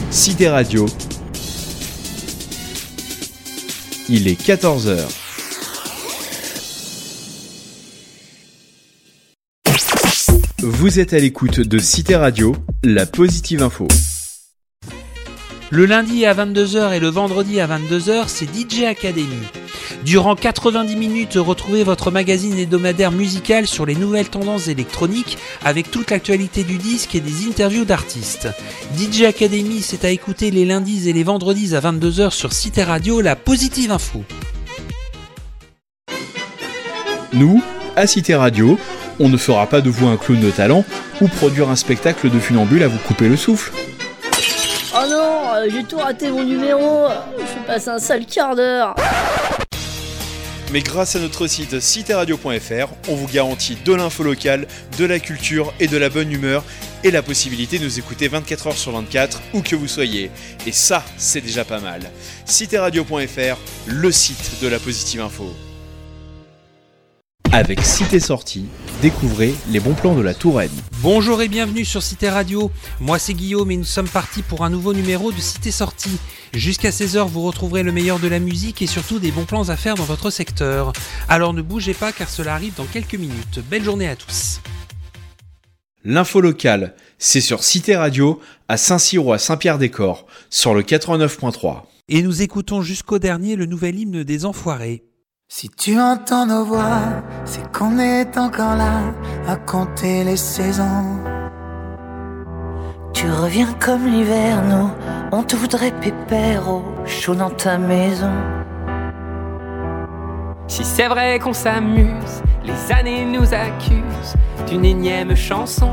Cité Radio, il est 14h. Vous êtes à l'écoute de Cité Radio, la positive info. Le lundi à 22h et le vendredi à 22h, c'est DJ Academy. Durant 90 minutes, retrouvez votre magazine hebdomadaire musical sur les nouvelles tendances électroniques avec toute l'actualité du disque et des interviews d'artistes. DJ Academy, c'est à écouter les lundis et les vendredis à 22h sur Cité Radio, la positive info. Nous, à Cité Radio, on ne fera pas de vous un clown de talent ou produire un spectacle de funambule à vous couper le souffle. Oh non, j'ai tout raté mon numéro, je passe un sale quart d'heure. Mais grâce à notre site citéradio.fr, on vous garantit de l'info locale, de la culture et de la bonne humeur et la possibilité de nous écouter 24h sur 24 où que vous soyez. Et ça, c'est déjà pas mal. Citéradio.fr, le site de la positive info. Avec Cité Sortie, découvrez les bons plans de la Touraine. Bonjour et bienvenue sur Cité Radio. Moi c'est Guillaume et nous sommes partis pour un nouveau numéro de Cité Sortie. Jusqu'à 16h, vous retrouverez le meilleur de la musique et surtout des bons plans à faire dans votre secteur. Alors ne bougez pas car cela arrive dans quelques minutes. Belle journée à tous. L'info locale, c'est sur Cité Radio à Saint-Cyr ou à Saint-Pierre-des-Corps, sur le 89.3. Et nous écoutons jusqu'au dernier le nouvel hymne des Enfoirés. Si tu entends nos voix, c'est qu'on est encore là à compter les saisons. Tu reviens comme l'hiver, nous, on te voudrait pépère au chaud dans ta maison. Si c'est vrai qu'on s'amuse, les années nous accusent d'une énième chanson.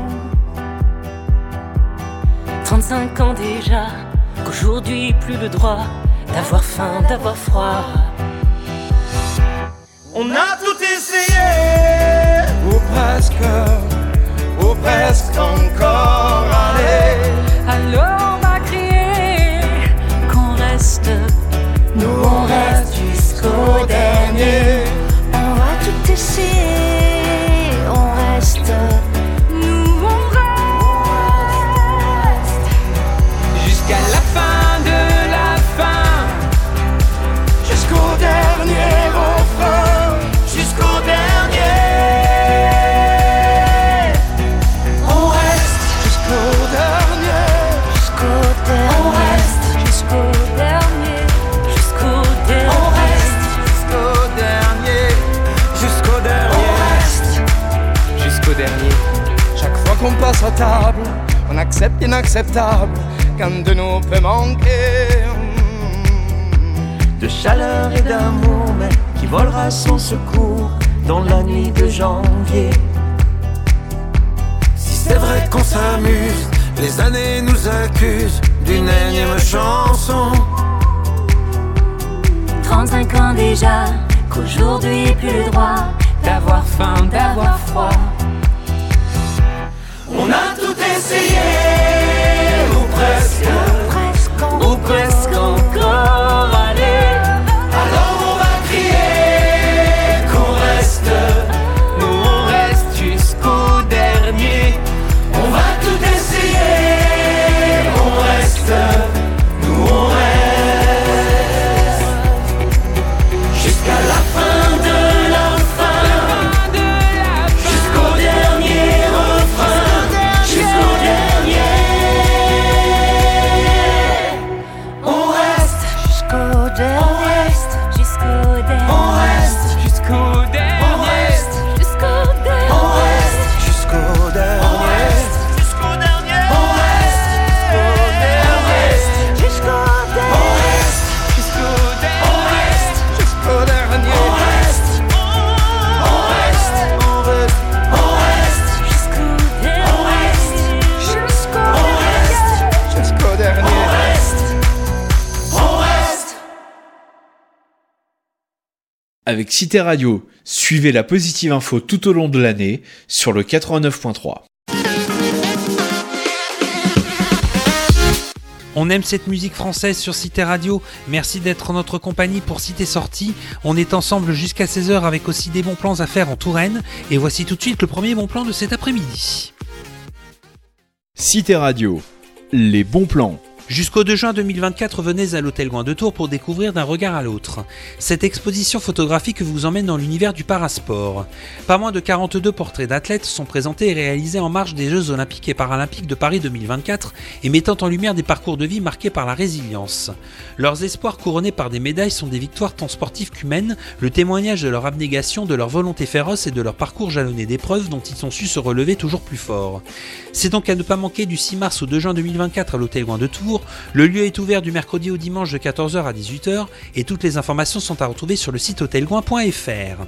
35 ans déjà, qu'aujourd'hui plus le droit d'avoir faim, d'avoir froid. On a tout essayé, ou presque encore, allez. Alors on va crier Qu'on reste, Nous on reste jusqu'au dernier. on va tout essayer. On reste, nous on reste jusqu'à la fin de la fin, Jusqu'au dernier refrain, jusqu'au dernier. On reste jusqu'au dernier. jusqu'au dernier. On reste jusqu'au dernier. Jusqu'au dernier. On reste jusqu'au dernier. Jusqu'au dernier. On reste jusqu'au dernier. chaque fois qu'on passe à table, on accepte l'inacceptable qu'un de nous peut manquer. De chaleur et d'amour, mais qui volera sans secours dans la nuit de janvier. Si c'est vrai qu'on s'amuse, les années nous accusent d'une énième chanson. 35 ans déjà, qu'aujourd'hui plus le droit D'avoir faim, d'avoir froid. On a tout essayé, ou presque encore, allez. Alors on va crier qu'on reste, nous on reste jusqu'au dernier. on va tout essayer, on reste, nous on reste, jusqu'à la fin de la fin, jusqu'au dernier refrain, jusqu'au dernier. On reste, Jusqu'au dernier. Jusqu'au dernier. on reste, Jusqu'au dernier. on reste, Jusqu'au dernier. on reste, jusqu'au dernier. On reste, jusqu'au dernier. On reste, jusqu'au dernier. On reste, jusqu'au dernier. On reste, jusqu'au dernier. On reste, on reste, on reste, on reste, Jusqu'au dernier. Jusqu'au on reste, jusqu'au dernier. On reste, on reste. Avec Cité Radio, suivez la positive info tout au long de l'année sur le 89.3. On aime cette musique française sur Cité Radio. Merci d'être en notre compagnie pour Cité Sortie. On est ensemble jusqu'à 16h avec aussi des bons plans à faire en Touraine. Et voici tout de suite le premier bon plan de cet après-midi. Cité Radio, les bons plans. Jusqu'au 2 juin 2024, venez à l'Hôtel Gouin de Tours pour découvrir d'un regard à l'autre. Cette exposition photographique vous emmène dans l'univers du parasport. Pas moins de 42 portraits d'athlètes sont présentés et réalisés en marge des Jeux Olympiques et Paralympiques de Paris 2024 et mettant en lumière des parcours de vie marqués par la résilience. Leurs espoirs couronnés par des médailles sont des victoires tant sportives qu'humaines, le témoignage de leur abnégation, de leur volonté féroce et de leur parcours jalonné d'épreuves dont ils ont su se relever toujours plus fort. C'est donc à ne pas manquer du 6 mars au 2 juin 2024 à l'Hôtel Gouin de Tours. Le lieu est ouvert du mercredi au dimanche de 14h à 18h et toutes les informations sont à retrouver sur le site hôtelgouin.fr.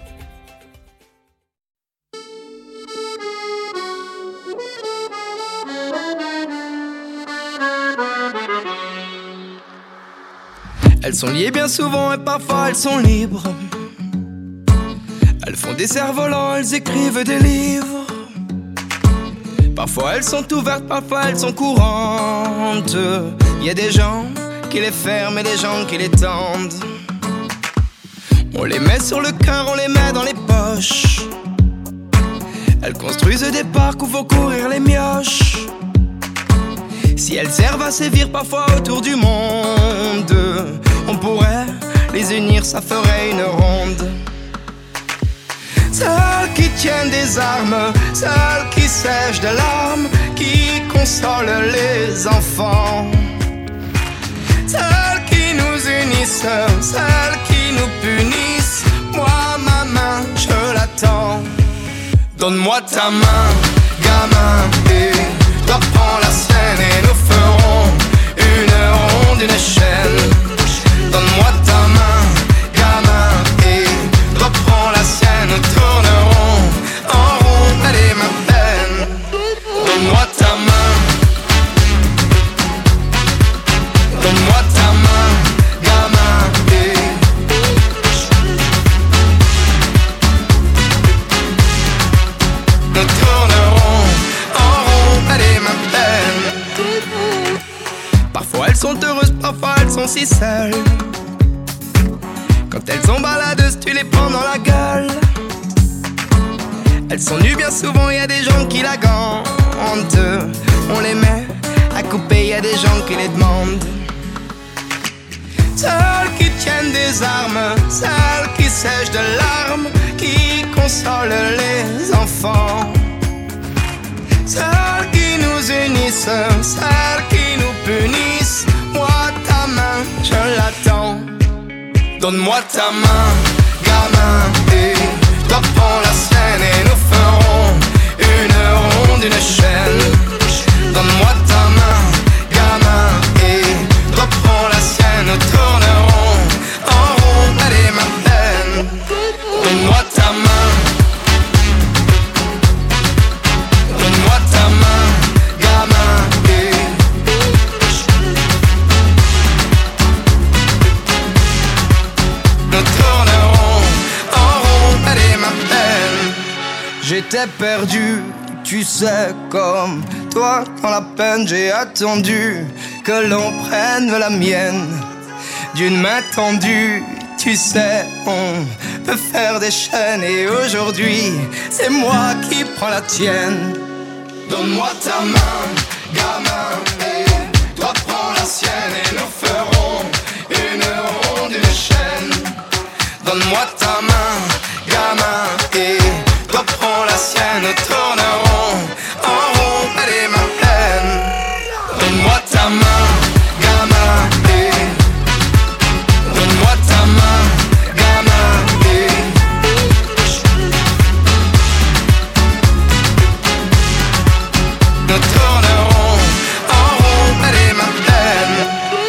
Elles sont liées bien souvent et parfois elles sont libres. Elles font des cerfs-volants, elles écrivent des livres. Parfois elles sont ouvertes, parfois elles sont courantes. Il y a des gens qui les ferment et des gens qui les tendent. On les met sur le cœur, on les met dans les poches. Elles construisent des parcs où faut courir les mioches. Si elles servent à sévir parfois autour du monde, on pourrait les unir, ça ferait une ronde. Celles qui tiennent des armes, celles qui sèchent de larmes, qui consolent les enfants. Celles qui nous unissent, celles qui nous punissent. Moi, ma main, je l'attends. Donne-moi ta main, gamin, et toi prends la sienne et nous ferons une ronde, une chaîne. Donne-moi ta main, gamin, et toi prends la sienne, nous tournerons en rond, allez ma peine. Donne-moi ta main, donne-moi ta main, gamin, et nous tournerons en rond, allez ma peine. Parfois elles sont heureuses, parfois elles sont si seules. Quand elles sont baladeuses, tu les prends dans la gueule. Elles sont nues bien souvent, y a des gens qui la gantent. On les met à couper, y a des gens qui les demandent. Celles qui tiennent des armes, celles qui sèchent de larmes, qui consolent les enfants. Celles qui nous unissent, celles qui nous punissent. Moi ta main, je l'attends. Donne-moi ta main, gamin, et toi prends la sienne et nous ferons une ronde, une chaîne. Donne-moi ta main, gamin, et toi prends la sienne, nous tournerons en rond, allez ma peine. Donne-moi ta main, donne-moi ta main, gamin, et nous tournerons en rond, allez ma peine. J'étais perdu, tu sais, comme toi dans la peine. J'ai attendu que l'on prenne la mienne d'une main tendue. Tu sais, on peut faire des chaînes et aujourd'hui, c'est moi qui prends la tienne. Donne-moi ta main, gamin, et toi prends la sienne et nous ferons une ronde, une chaîne. Donne-moi ta main, gamin, et toi prends la sienne, nous tournerons en rond, allez ma peine. Donne-moi ta main, gamin, et donne-moi ta main, gamin, et nous tournerons en rond, allez ma peine.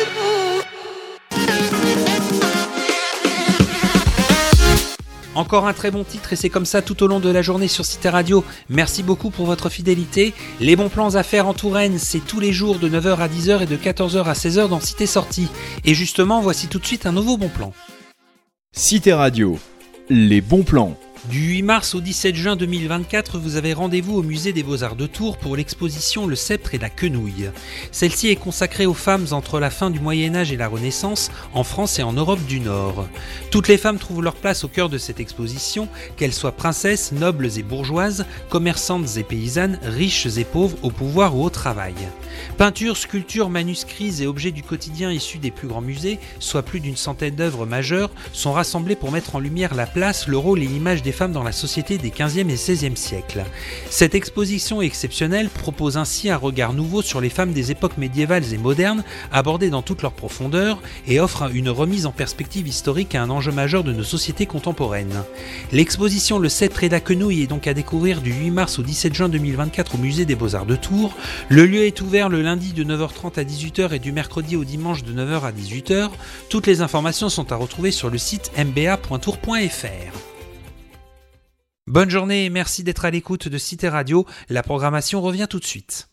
Encore un très bon titre et c'est comme ça tout au long de la journée sur Cité Radio. Merci beaucoup pour votre fidélité. Les bons plans à faire en Touraine, c'est tous les jours de 9h à 10h et de 14h à 16h dans Cité Sortie. Et justement, voici tout de suite un nouveau bon plan. Cité Radio, les bons plans. Du 8 mars au 17 juin 2024, vous avez rendez-vous au Musée des Beaux-Arts de Tours pour l'exposition Le Sceptre et la Quenouille. Celle-ci est consacrée aux femmes entre la fin du Moyen-Âge et la Renaissance, en France et en Europe du Nord. Toutes les femmes trouvent leur place au cœur de cette exposition, qu'elles soient princesses, nobles et bourgeoises, commerçantes et paysannes, riches et pauvres, au pouvoir ou au travail. Peintures, sculptures, manuscrits et objets du quotidien issus des plus grands musées, soit plus d'une centaine d'œuvres majeures, sont rassemblés pour mettre en lumière la place, le rôle et l'image des femmes dans la société des 15e et 16e siècles. Cette exposition exceptionnelle propose ainsi un regard nouveau sur les femmes des époques médiévales et modernes, abordées dans toute leur profondeur, et offre une remise en perspective historique à un enjeu majeur de nos sociétés contemporaines. L'exposition Le 7 près d'Aquenouille est donc à découvrir du 8 mars au 17 juin 2024 au Musée des Beaux-Arts de Tours. Le lieu est ouvert le lundi de 9h30 à 18h et du mercredi au dimanche de 9h à 18h. Toutes les informations sont à retrouver sur le site mba.tours.fr. Bonne journée et merci d'être à l'écoute de Cité Radio. La programmation revient tout de suite.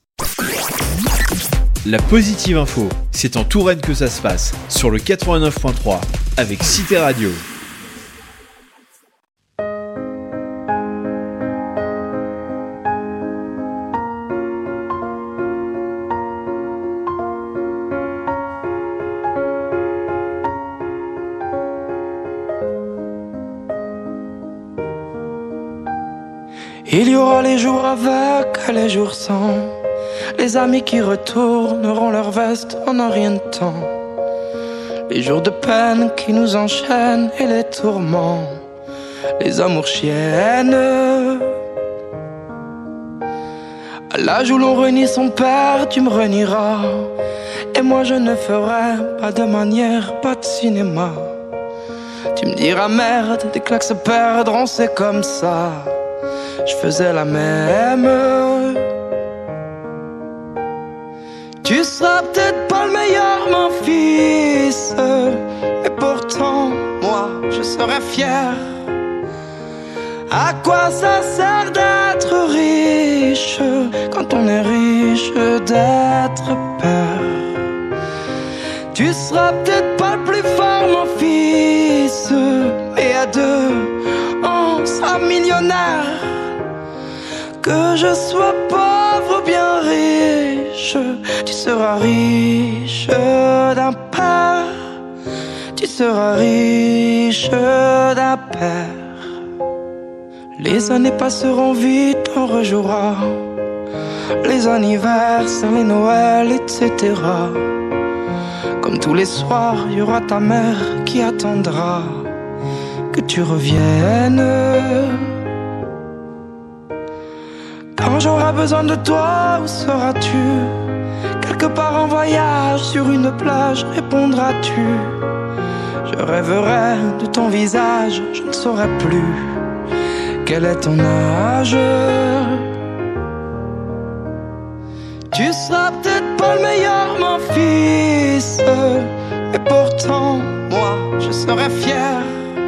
La Positive Info, c'est en Touraine que ça se passe, sur le 89.3, avec Cité Radio. Il y aura les jours avec et les jours sans, les amis qui retourneront leur veste en un rien de temps, les jours de peine qui nous enchaînent et les tourments, les amours chiennes. À l'âge où l'on renie son père, tu me renieras, et moi je ne ferai pas de manière, pas de cinéma. Tu me diras merde, des claques se perdront, c'est comme ça. Je faisais la même. Tu seras peut-être pas le meilleur, mon fils, mais pourtant, moi, je serai fier. À quoi ça sert d'être riche quand on est riche d'être père? Tu seras peut-être pas le plus fort, mon fils, mais à deux, on sera millionnaire. Que je sois pauvre ou bien riche, tu seras riche d'un père. Tu seras riche d'un père. Les années passeront vite, on rejouera les anniversaires, les Noëls, etc. Comme tous les soirs, il y aura ta mère qui attendra que tu reviennes. Quand j'aurai besoin de toi, où seras-tu? Quelque part en voyage, sur une plage, répondras-tu? Je rêverai de ton visage, je ne saurai plus quel est ton âge. Tu seras peut-être pas le meilleur, mon fils, mais pourtant, moi, je serai fier.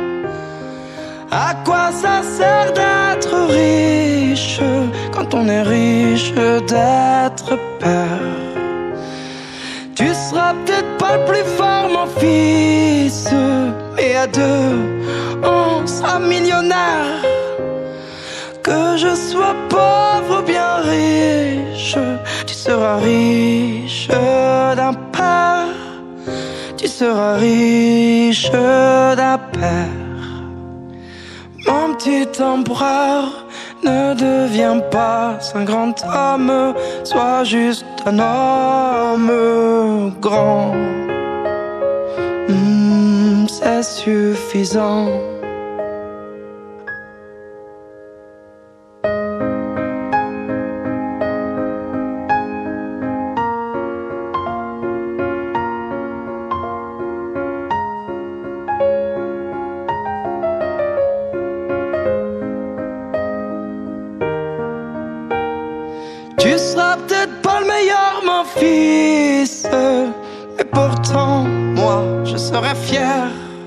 À quoi ça sert d'être riche quand on est riche d'être père? Tu seras peut-être pas le plus fort, mon fils, mais à deux, on sera millionnaire. Que je sois pauvre ou bien riche, tu seras riche d'un père. Tu seras riche d'un père. Mon petit empereur, ne deviens pas un grand homme, sois juste un homme grand. C'est suffisant. Tu seras peut-être pas le meilleur, mon fils, mais pourtant, moi, je serai fier.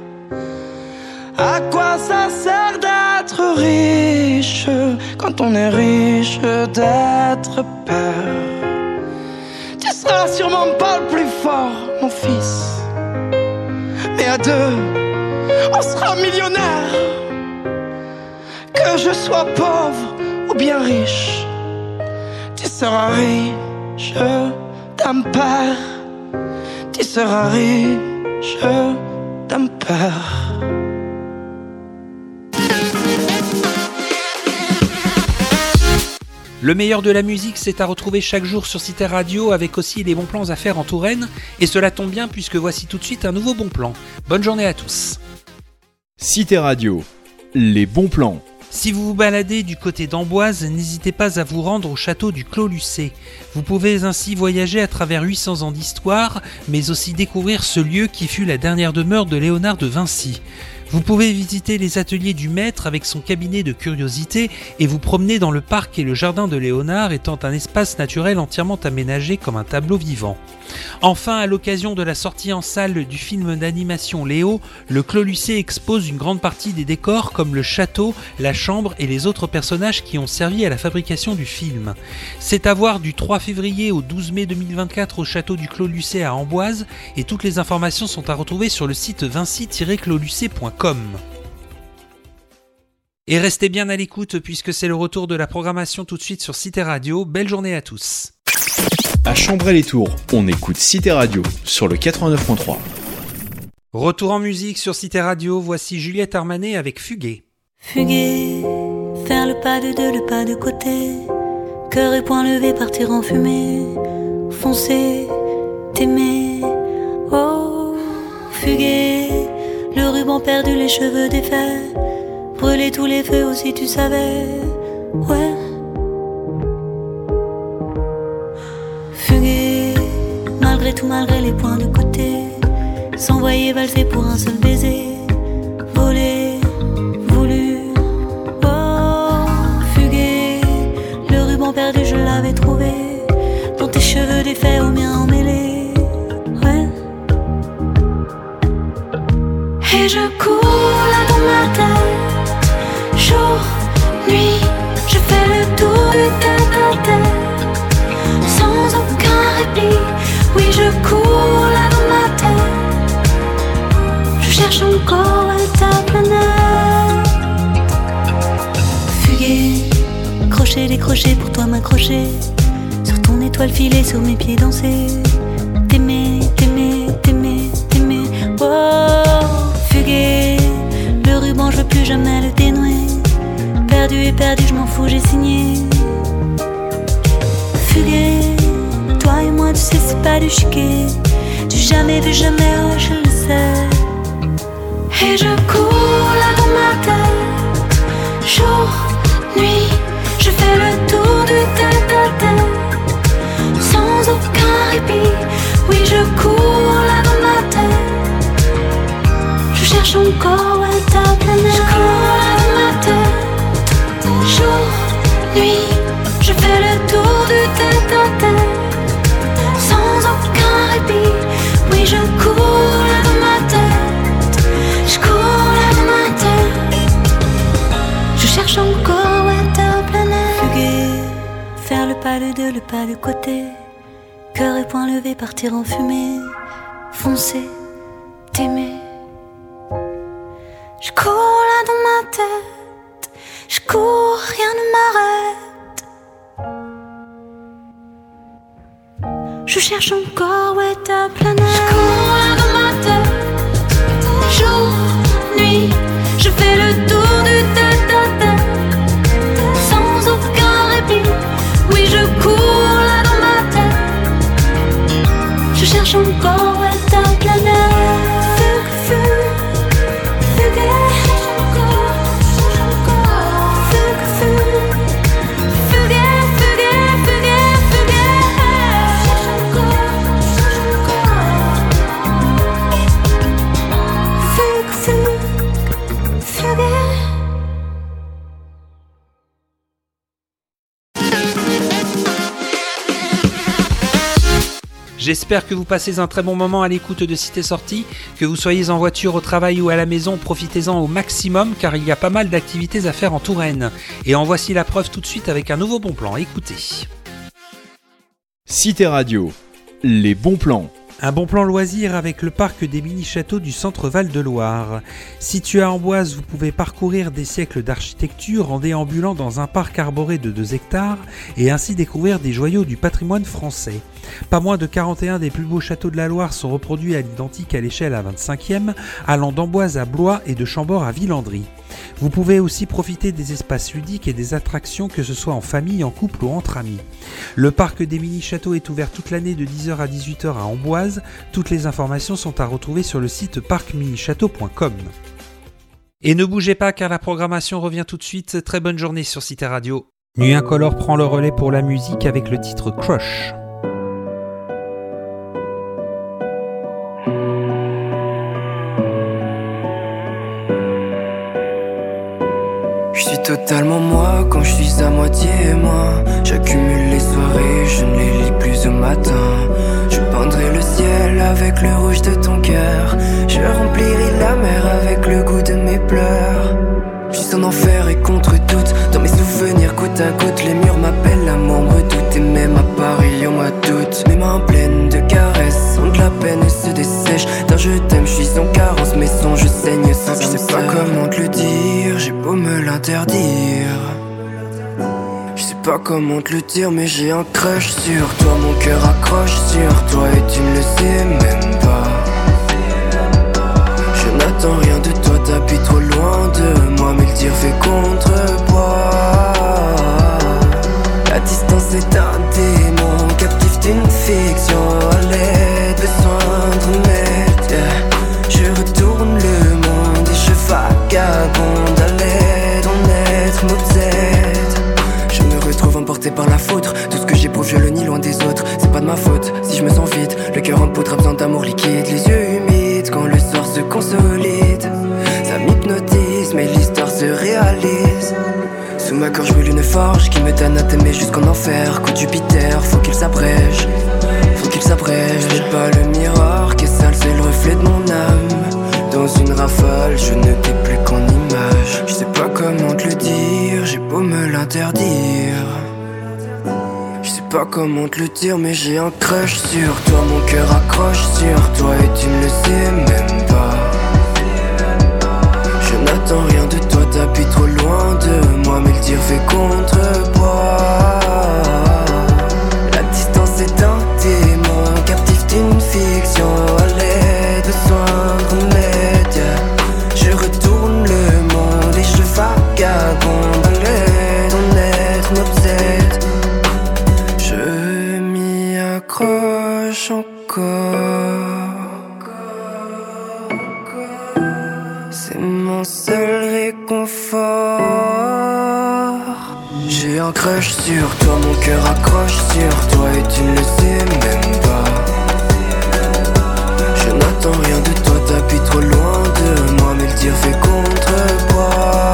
À quoi ça sert d'être riche quand on est riche d'être père? Tu seras sûrement pas le plus fort, mon fils, mais à deux, on sera millionnaire. Que je sois pauvre ou bien riche, tu seras riche d'un père. Tu seras riche d'un père. Le meilleur de la musique, c'est à retrouver chaque jour sur Cité Radio, avec aussi les bons plans à faire en Touraine. Et cela tombe bien puisque voici tout de suite un nouveau bon plan. Bonne journée à tous. Cité Radio, les bons plans. Si vous vous baladez du côté d'Amboise, n'hésitez pas à vous rendre au château du Clos Lucé. Vous pouvez ainsi voyager à travers 800 ans d'histoire, mais aussi découvrir ce lieu qui fut la dernière demeure de Léonard de Vinci. Vous pouvez visiter les ateliers du maître avec son cabinet de curiosités et vous promener dans le parc et le jardin de Léonard, étant un espace naturel entièrement aménagé comme un tableau vivant. Enfin, à l'occasion de la sortie en salle du film d'animation Léo, le Clos Lucé expose une grande partie des décors comme le château, la chambre et les autres personnages qui ont servi à la fabrication du film. C'est à voir du 3 février au 12 mai 2024 au château du Clos Lucé à Amboise, et toutes les informations sont à retrouver sur le site vinci-closlucé.com. Et restez bien à l'écoute puisque c'est le retour de la programmation tout de suite sur Cité Radio. Belle journée à tous. À Chambray-les-Tours, on écoute Cité Radio sur le 89.3. Retour en musique sur Cité Radio, voici Juliette Armanet avec Fuguer. Fuguer, faire le pas de deux, le pas de côté, cœur et poing levé, partir en fumée, foncer, t'aimer, oh, fuguer, le ruban perdu, les cheveux défaits, brûler tous les feux aussi tu savais, ouais. Fuguer, malgré tout, malgré les points de côté, s'envoyer valser pour un seul baiser, voler, voulu, oh, fuguer, le ruban perdu je l'avais trouvé, dans tes cheveux défaits aux miens emmêlés, ouais. Et je cours là dans ma tête, jour, nuit, je fais le tour du tête-à-tête, sans aucun répit, oui je cours là dans ma tête, je cherche encore à ta planète. Fuguer, crochet, décrocher pour toi m'accrocher, sur ton étoile filée, sur mes pieds danser, t'aimer, t'aimer, t'aimer, t'aimer, wow. Fuguer, le ruban je veux plus jamais le dénouer, perdu et perdu je m'en fous j'ai signé. Fuguer, toi et moi tu sais c'est pas du chiquet, du jamais vu jamais, oh je le sais. Et je cours là dans ma tête, jour, nuit, je fais le tour du tête-à-tête, sans aucun répit, oui je cours là dans ma tête, je cherche encore à ta planète. Je cours là dans ma tête, jour, nuit, je fais le tour du tête-à-tête, sans aucun répit, oui je cours là dans ma tête, je cours là dans ma tête, je cherche encore à ta planète. Fuguer, faire le pas de deux, le pas de côté, cœur et poing levé, partir en fumée, foncer, t'aimer. Je cours là dans ma tête, je cours, rien ne m'arrête. Je cherche encore où est ta planète. Je cours là dans ma tête, jour, nuit, je fais le tour du tête-à-tête, sans aucun répit, oui je cours là dans ma tête, je cherche encore où est ta planète. J'espère que vous passez un très bon moment à l'écoute de Cité Sortie, que vous soyez en voiture, au travail ou à la maison, profitez-en au maximum car il y a pas mal d'activités à faire en Touraine. Et en voici la preuve tout de suite avec un nouveau bon plan, écoutez. Cité Radio, les bons plans. Un bon plan loisir avec le parc des mini-châteaux du centre Val-de-Loire. Situé à Amboise, vous pouvez parcourir des siècles d'architecture en déambulant dans un parc arboré de 2 hectares et ainsi découvrir des joyaux du patrimoine français. Pas moins de 41 des plus beaux châteaux de la Loire sont reproduits à l'identique à l'échelle à 25e, allant d'Amboise à Blois et de Chambord à Villandry. Vous pouvez aussi profiter des espaces ludiques et des attractions, que ce soit en famille, en couple ou entre amis. Le parc des mini-châteaux est ouvert toute l'année de 10h à 18h à Amboise. Toutes les informations sont à retrouver sur le site parcminichâteau.com. Et ne bougez pas car la programmation revient tout de suite. Très bonne journée sur Cité Radio. Nuit Incolore prend le relais pour la musique avec le titre Crush. Je suis totalement moi quand je suis à moitié moi. J'accumule les soirées, je ne les lis plus au matin. Je peindrai le ciel avec le rouge de ton cœur. Je remplirai la mer avec le goût de mes pleurs. Je suis en enfer et contre toutes. Dans mes souvenirs côte à côte, les murs m'appellent à m'en redouter. Même à Paris au mois d'août, mes mains pleines de caresses ont de la peine et se dessèchent. D'un je t'aime, je suis sans carence, mes sons je saigne sans. Je sais pas comment te le dire, j'ai beau me l'interdire. Je sais pas comment te le dire, mais j'ai un crush sur toi. Mon cœur accroche sur toi et tu ne le sais même pas. Je n'attends rien de toi, t'habites trop loin de moi, mais le tir fait contrepoids. La distance est un démon, captif d'une fiction. À l'aide, besoin de m'aide. Je retourne le monde et je vagabonde. À l'aide, en être m'obsède. Je me retrouve emporté par la foudre. Tout ce que j'éprouve, je le nie loin des autres. C'est pas de ma faute si je me sens vide. Le cœur en poudre a besoin d'amour liquide. Les yeux humides quand le sort se consolide. Ça m'hypnotise, mais l'histoire se réalise. Sous ma gorge brûle une forge qui me donne à t'aimer jusqu'en enfer. Coup de Jupiter, faut qu'il s'abrège. Faut qu'il s'abrège. C'est pas le miroir qui est sale, c'est le reflet de mon âme. Dans une rafale, je ne t'ai plus qu'en image. Je sais pas comment te le dire, j'ai beau me l'interdire. Je sais pas comment te le dire, mais j'ai un crush sur toi. Mon cœur accroche sur toi et tu ne le sais même pas. Je n'attends rien de toi, t'habites trop loin de moi, mais le tir fait contrepoids. La distance est un démon, captif d'une fiction. À l'aide, besoin de remède. Je retourne le monde et je vagabonde. À l'aide, en être m'obsède. Je m'y accroche encore. C'est mon seul réconfort. J'ai un crush sur toi, mon cœur accroche sur toi et tu ne le sais même pas. Je n'attends rien de toi, t'habites trop loin de moi, mais le tir fait contrepoids.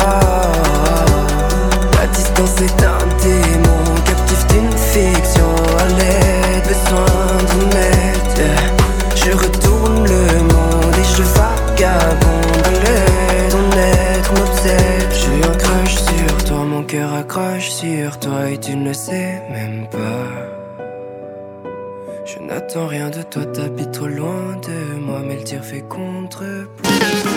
La distance est un démon, captif d'une fiction. À l'aide, besoin de m'aide. Je retourne le monde et je vagabonde. À l'aide, en être m'obsède. J'ai un crush sur toi, mon cœur accroche sur toi et tu ne le sais même pas. Je n'attends rien de toi, t'habites trop loin de moi, mais le tir fait contrepoids.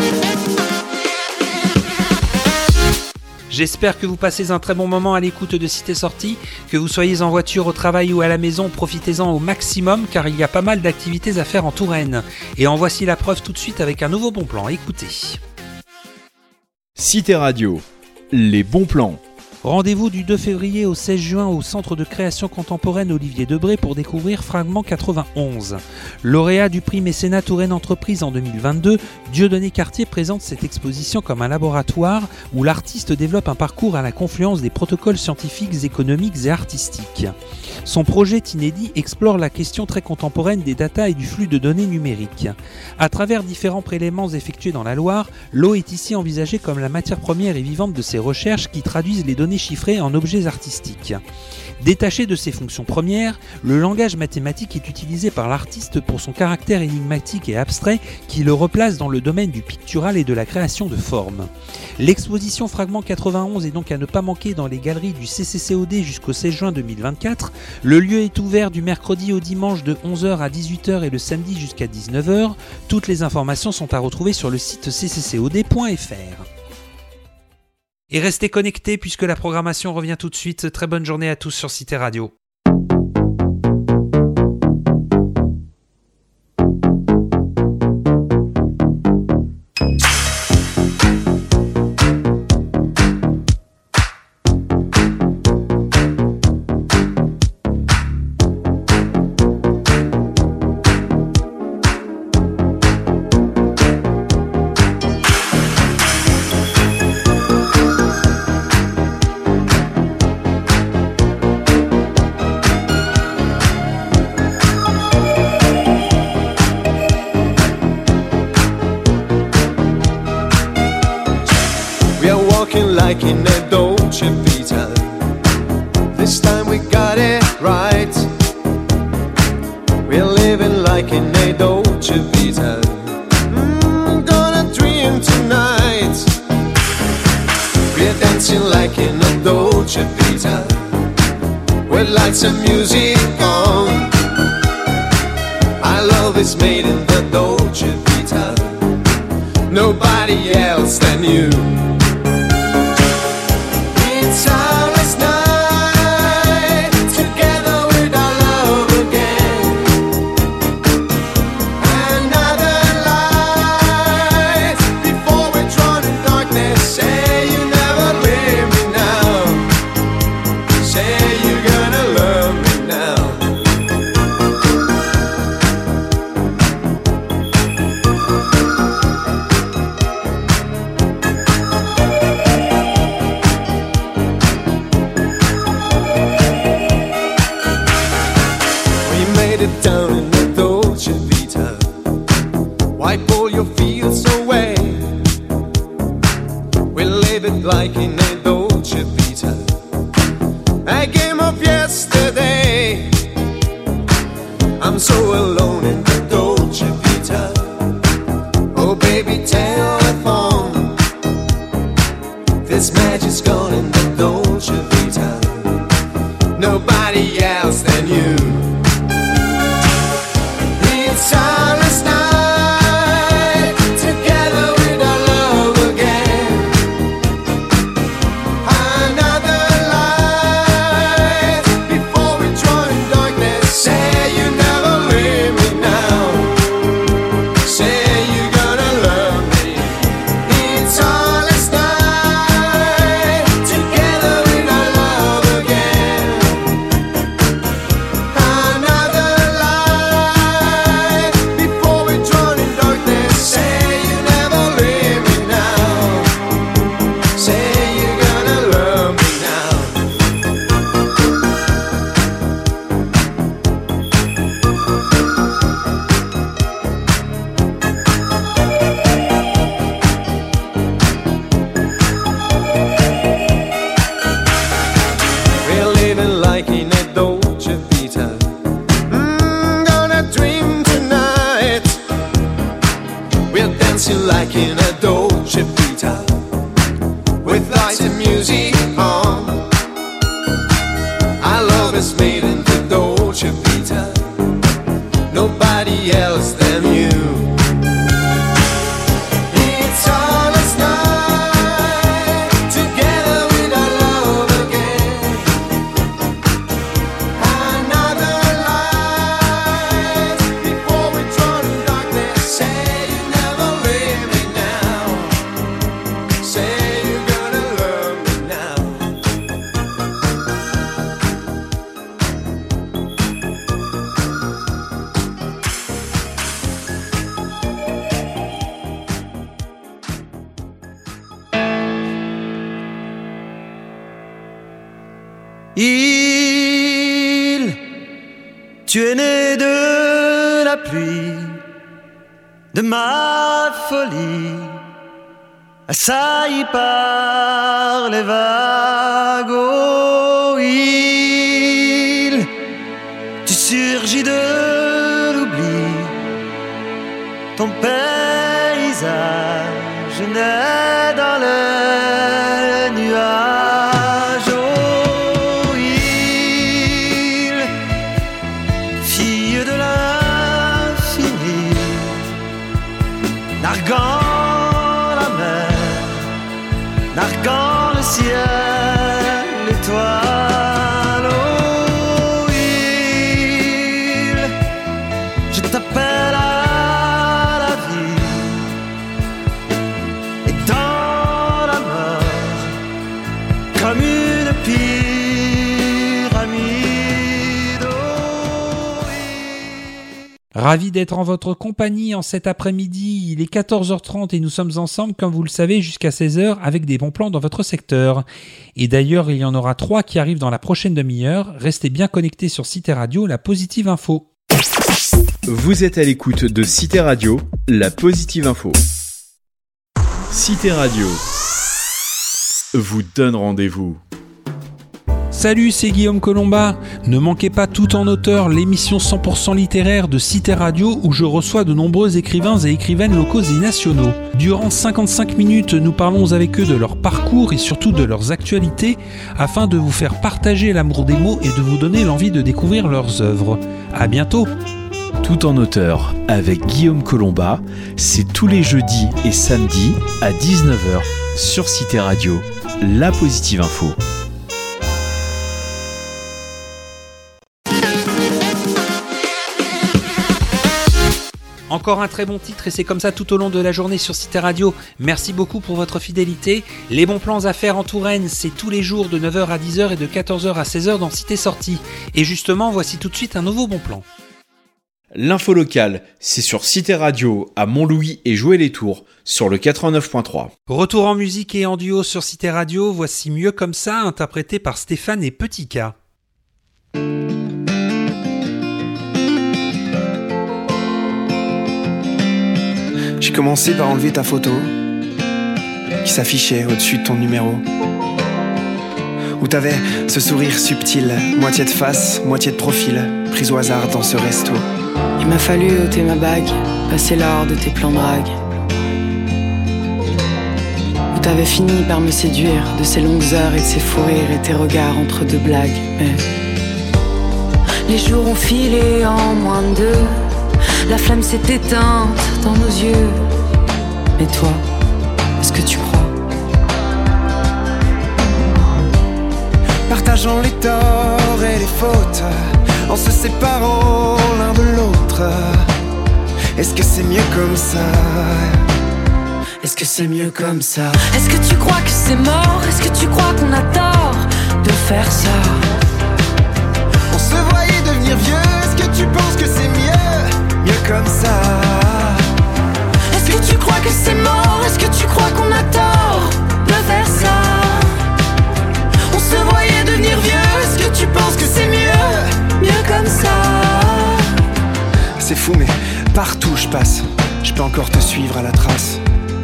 J'espère que vous passez un très bon moment à l'écoute de Cité Sortie, que vous soyez en voiture, au travail ou à la maison, profitez-en au maximum car il y a pas mal d'activités à faire en Touraine. Et en voici la preuve tout de suite avec un nouveau bon plan, écoutez. Cité Radio, les bons plans. Rendez-vous du 2 février au 16 juin au Centre de création contemporaine Olivier Debré pour découvrir Fragment 91. Lauréat du prix Mécénat Touraine Entreprise en 2022, Dieudonné Cartier présente cette exposition comme un laboratoire où l'artiste développe un parcours à la confluence des protocoles scientifiques, économiques et artistiques. Son projet inédit explore la question très contemporaine des data et du flux de données numériques. À travers différents prélèvements effectués dans la Loire, l'eau est ici envisagée comme la matière première et vivante de ses recherches qui traduisent les données chiffrées en objets artistiques. Détaché de ses fonctions premières, le langage mathématique est utilisé par l'artiste pour son caractère énigmatique et abstrait qui le replace dans le domaine du pictural et de la création de formes. L'exposition Fragment 91 est donc à ne pas manquer dans les galeries du CCCOD jusqu'au 16 juin 2024. Le lieu est ouvert du mercredi au dimanche de 11h à 18h et le samedi jusqu'à 19h. Toutes les informations sont à retrouver sur le site cccod.fr. Et restez connectés puisque la programmation revient tout de suite. Très bonne journée à tous sur Cité Radio. like in a Dolce Vita. This time we got it right. We're living like in a Dolce Vita. Gonna dream tonight. We're dancing like in a Dolce Vita. With lights and music on. Our love is made in the Dolce Vita. Nobody else than you. It's our last night together with our love again. Another light before we're drawn in darkness. Say you never leave me now. Say you're gonna love me now. Down in the Dolce Vita. Wipe all your fears away. We live it like in a Dolce Vita. A game of yesterday. I'm so alone in the Dolce Vita. Oh baby, telephone. This magic's gone in the Dolce Vita. Nobody else than you. It's our last night together with our love again. Another light before we draw in darkness. Say you never leave me now. Say you're gonna love me. It's our last night together with our love again. Another light before we're drawn in darkness. Say you never leave me now. Say you're gonna love me now. We're living like in a Dolce Vita. Gonna dream tonight. We're dancing like in a Dolce Vita. With lights and music on. Our love is made in the Dolce Vita. Nobody else than you. It's our last night together with our love again. Another light before we're drawn in darkness. Say you never leave me now. Say you're gonna love me now. Tu es né de la pluie, de ma folie, assailli par les vagues. Oh, île, tu surgis de l'oubli, ton paysage naît dans les nuages. Oh, île, fille de l'infini, narguant la mer, narguant le ciel, l'étoile. Oh, île, je t'appelle à la vie et dans la mort, comme une pyramide. Oh, île. Ravi d'être en votre compagnie en cet après-midi. Il est 14h30 et nous sommes ensemble, comme vous le savez, jusqu'à 16h avec des bons plans dans votre secteur. Et d'ailleurs, il y en aura 3 qui arrivent dans la prochaine demi-heure. Restez bien connectés sur Cité Radio, la Positive Info. Vous êtes à l'écoute de Cité Radio, la Positive Info. Cité Radio, vous donne rendez-vous. Salut, c'est Guillaume Colomba. Ne manquez pas Tout en auteur, l'émission 100% littéraire de Cité Radio où je reçois de nombreux écrivains et écrivaines locaux et nationaux. Durant 55 minutes, nous parlons avec eux de leur parcours et surtout de leurs actualités afin de vous faire partager l'amour des mots et de vous donner l'envie de découvrir leurs œuvres. À bientôt. Tout en auteur avec Guillaume Colomba, c'est tous les jeudis et samedis à 19h sur Cité Radio, la Positive Info. Encore un très bon titre et c'est comme ça tout au long de la journée sur Cité Radio. Merci beaucoup pour votre fidélité. Les bons plans à faire en Touraine, c'est tous les jours de 9h à 10h et de 14h à 16h dans Cité Sortie. Et justement, voici tout de suite un nouveau bon plan. L'info locale, c'est sur Cité Radio à Montlouis et Joué-les-Tours sur le 89.3. Retour en musique et en duo sur Cité Radio, voici Mieux comme ça, interprété par Stéphane et Petit K. J'ai commencé par enlever ta photo qui s'affichait au-dessus de ton numéro, où t'avais ce sourire subtil, moitié de face, moitié de profil, prise au hasard dans ce resto. Il m'a fallu ôter ma bague, passer l'heure de tes plans drague, où t'avais fini par me séduire, de ces longues heures et de ces fous rires et tes regards entre deux blagues. Mais les jours ont filé en moins de 2, la flamme s'est éteinte dans nos yeux. Mais toi, est-ce que tu crois? Partageant les torts et les fautes, en se séparant l'un de l'autre. Est-ce que c'est mieux comme ça? Est-ce que c'est mieux comme ça? Est-ce que tu crois que c'est mort? Est-ce que tu crois qu'on a tort de faire ça? On se voyait devenir vieux, est-ce que tu penses que c'est mieux comme ça? Est-ce que tu crois que c'est mort? Est-ce que tu crois qu'on a tort de faire ça? On se voyait devenir vieux, est-ce que tu penses que c'est mieux comme ça? C'est fou mais partout je passe, je peux encore te suivre à la trace.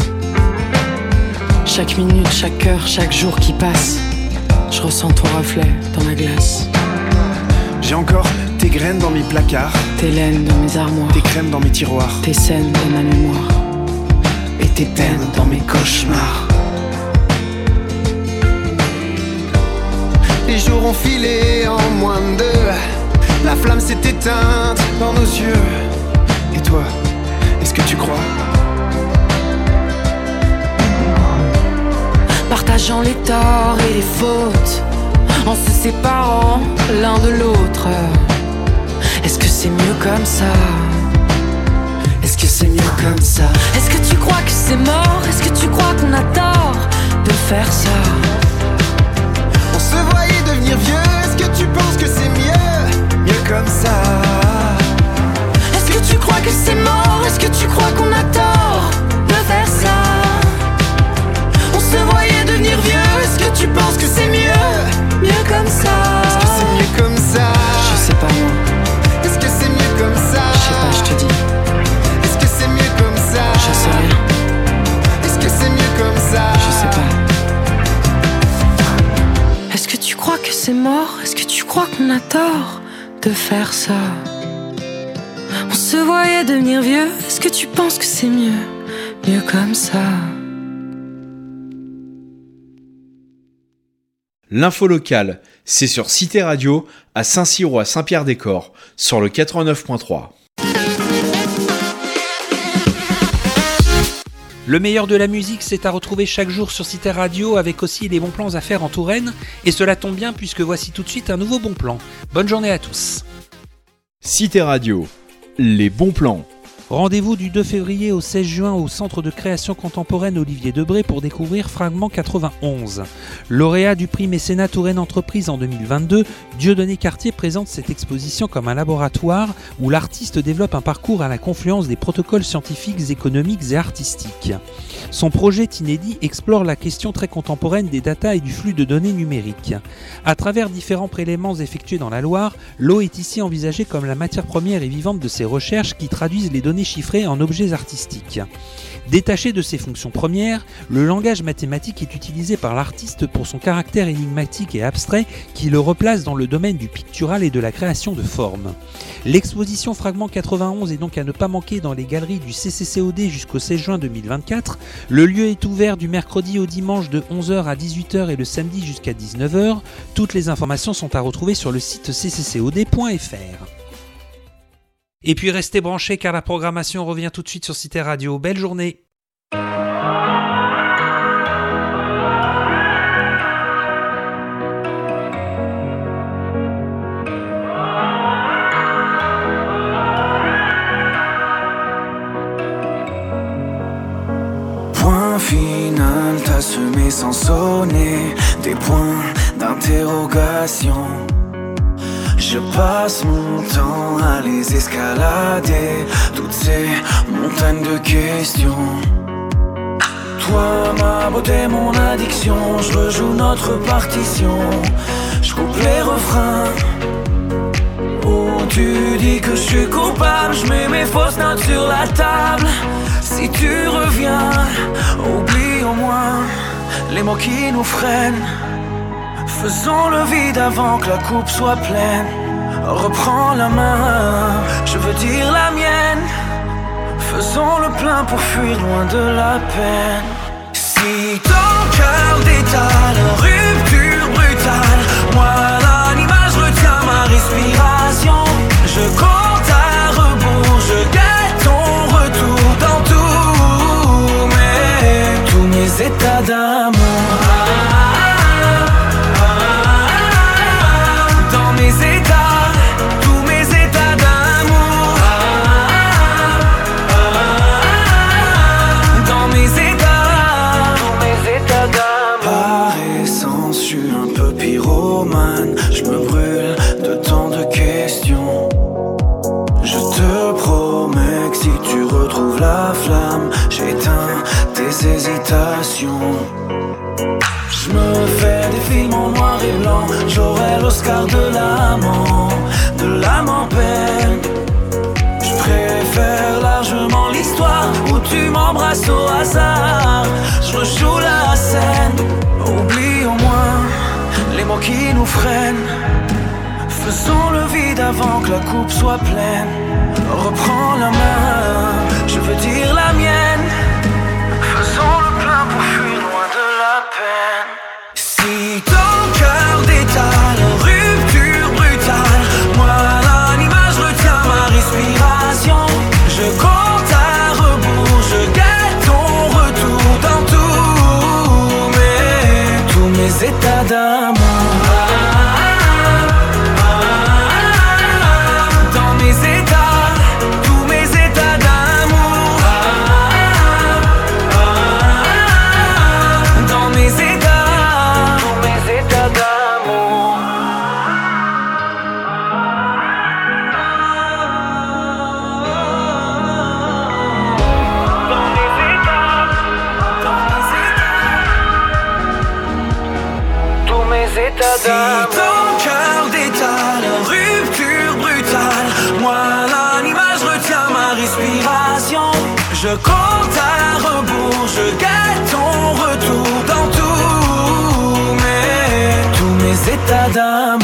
Chaque minute, chaque heure, chaque jour qui passe, je ressens ton reflet dans la glace. J'ai encore tes graines dans mes placards, tes laines dans mes armoires, tes crèmes dans mes tiroirs, tes scènes dans ma mémoire, et tes peines dans mes cauchemars. Les jours ont filé en moins de 2, la flamme s'est éteinte dans nos yeux. Et toi, est-ce que tu crois? Partageant les torts et les fautes, en se séparant l'un de l'autre. Est-ce que c'est mieux comme ça? Est-ce que c'est mieux comme ça? Est-ce que tu crois que c'est mort? Est-ce que tu crois qu'on a tort de faire ça? On se voyait devenir vieux, est-ce que tu penses que c'est mieux comme ça? Est-ce que tu crois que c'est mort? Est-ce que tu crois qu'on a tort de faire ça? On se voyait devenir vieux, est-ce que tu penses que c'est mieux comme ça? Est-ce que c'est mieux comme ça? Je sais pas moi. Est-ce que c'est mieux comme ça? Je sais pas, je te dis. Est-ce que c'est mieux comme ça? Je sais rien. Est-ce que c'est mieux comme ça? Je sais pas. Est-ce que tu crois que c'est mort? Est-ce que tu crois qu'on a tort de faire ça? On se voyait devenir vieux, est-ce que tu penses que c'est mieux comme ça? L'info locale, c'est sur Cité Radio à Saint-Cyr à Saint-Pierre-des-Corps sur le 89.3. Le meilleur de la musique, c'est à retrouver chaque jour sur Cité Radio avec aussi les bons plans à faire en Touraine. Et cela tombe bien puisque voici tout de suite un nouveau bon plan. Bonne journée à tous. Cité Radio, les bons plans. Rendez-vous du 2 février au 16 juin au Centre de création contemporaine Olivier Debré pour découvrir Fragment 91. Lauréat du prix Mécénat Touraine Entreprise en 2022, Dieudonné Cartier présente cette exposition comme un laboratoire où l'artiste développe un parcours à la confluence des protocoles scientifiques, économiques et artistiques. Son projet inédit explore la question très contemporaine des data et du flux de données numériques. À travers différents prélèvements effectués dans la Loire, l'eau est ici envisagée comme la matière première et vivante de ces recherches qui traduisent les données données chiffrées en objets artistiques. Détaché de ses fonctions premières, le langage mathématique est utilisé par l'artiste pour son caractère énigmatique et abstrait qui le replace dans le domaine du pictural et de la création de formes. L'exposition Fragment 91 est donc à ne pas manquer dans les galeries du CCCOD jusqu'au 16 juin 2024. Le lieu est ouvert du mercredi au dimanche de 11h à 18h et le samedi jusqu'à 19h. Toutes les informations sont à retrouver sur le site cccod.fr. Et puis restez branchés car la programmation revient tout de suite sur Cité Radio. Belle journée. Point final, t'as semé sans sonner des points d'interrogation. Je passe mon temps à les escalader, toutes ces montagnes de questions. Toi, ma beauté, mon addiction, je rejoue notre partition. Je coupe les refrains où tu dis que je suis coupable. Je mets mes fausses notes sur la table. Si tu reviens, oublie au moins les mots qui nous freinent. Faisons le vide avant que la coupe soit pleine. Reprends la main, je veux dire la mienne. Faisons le plein pour fuir loin de la peine. Si ton cœur détale, rupture brutale, moi l'animal, je retiens ma respiration. Je compte à rebours, je guette ton retour dans tous mes états d'amour. Je me brûle de tant de questions. Je te promets que si tu retrouves la flamme, j'éteins tes hésitations. Je me fais des films en noir et blanc. J'aurai l'Oscar de l'âme en peine. Je préfère largement l'histoire où tu m'embrasses au hasard. Je rejoue la scène. Oublie au moins les mots qui nous freinent. Faisons le vide avant que la coupe soit pleine. Reprends la main, je veux dire la mienne. Faisons le plein pour fuir loin de la peine. Si ton cœur détale, rupture brutale, moi l'animal, je retiens ma respiration. Je compte à rebours, je guette ton retour dans tous mes états d'amour. Si ton cœur détale, rupture brutale, moi l'animal, je retiens ma respiration. Je compte à rebours, je guette ton retour dans tous mes états d'amour.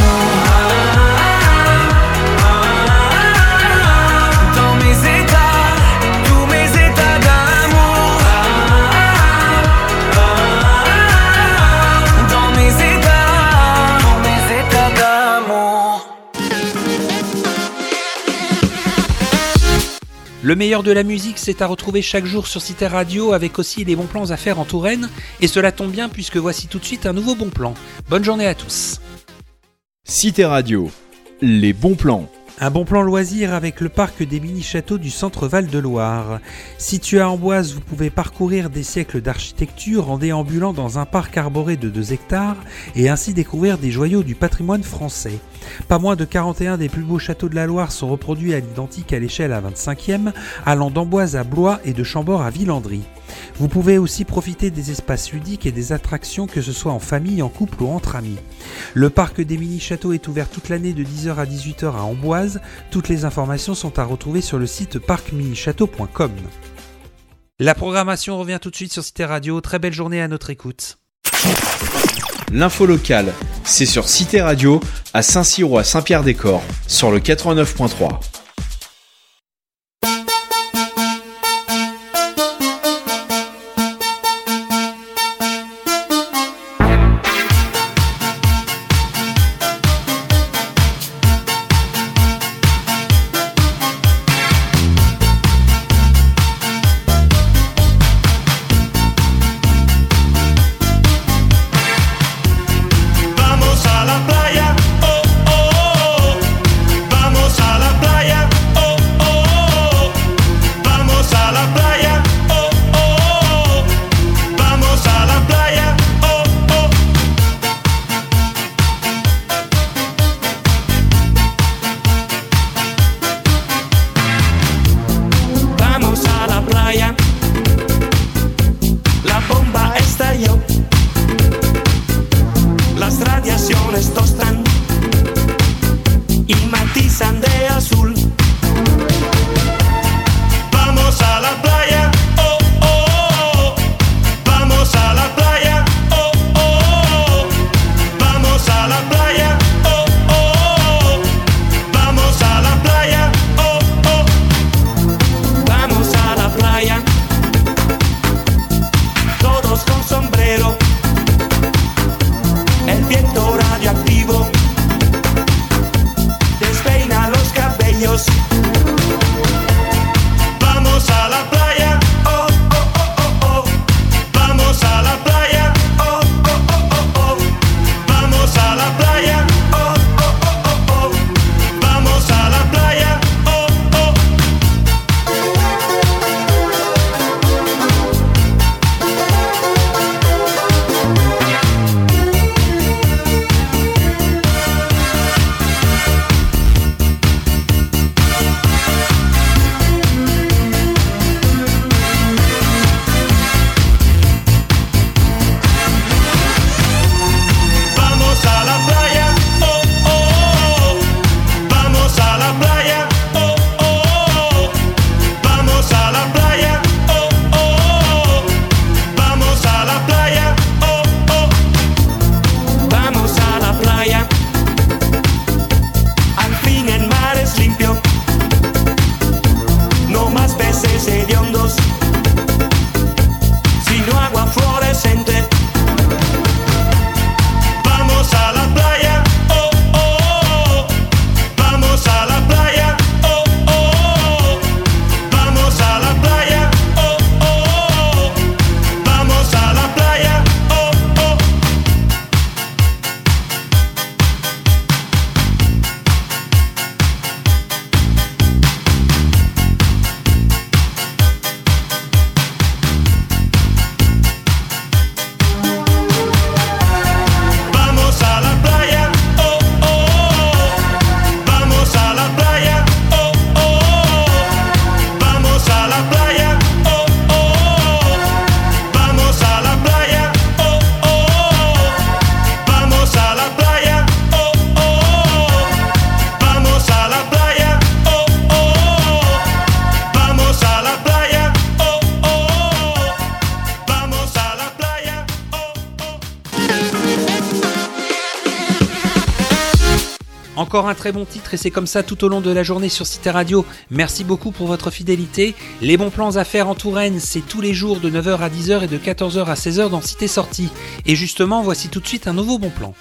Le meilleur de la musique, c'est à retrouver chaque jour sur Cité Radio, avec aussi les bons plans à faire en Touraine. Et cela tombe bien puisque voici tout de suite un nouveau bon plan. Bonne journée à tous. Cité Radio, les bons plans. Un bon plan loisir avec le parc des mini-châteaux du centre Val-de-Loire. Situé à Amboise, vous pouvez parcourir des siècles d'architecture en déambulant dans un parc arboré de 2 hectares et ainsi découvrir des joyaux du patrimoine français. Pas moins de 41 des plus beaux châteaux de la Loire sont reproduits à l'identique à l'échelle à 25e, allant d'Amboise à Blois et de Chambord à Villandry. Vous pouvez aussi profiter des espaces ludiques et des attractions, que ce soit en famille, en couple ou entre amis. Le parc des mini-châteaux est ouvert toute l'année de 10h à 18h à Amboise Bourgeoise. Toutes les informations sont à retrouver sur le site parc-mini-château.com. La programmation revient tout de suite sur Cité Radio. Très belle journée à notre écoute. L'info locale, c'est sur Cité Radio, à Saint-Cyr ou à Saint-Pierre-des-Corps, sur le 89.3. Encore un très bon titre et c'est comme ça tout au long de la journée sur Cité Radio. Merci beaucoup pour votre fidélité. Les bons plans à faire en Touraine, c'est tous les jours de 9h à 10h et de 14h à 16h dans Cité Sortie. Et justement, voici tout de suite un nouveau bon plan.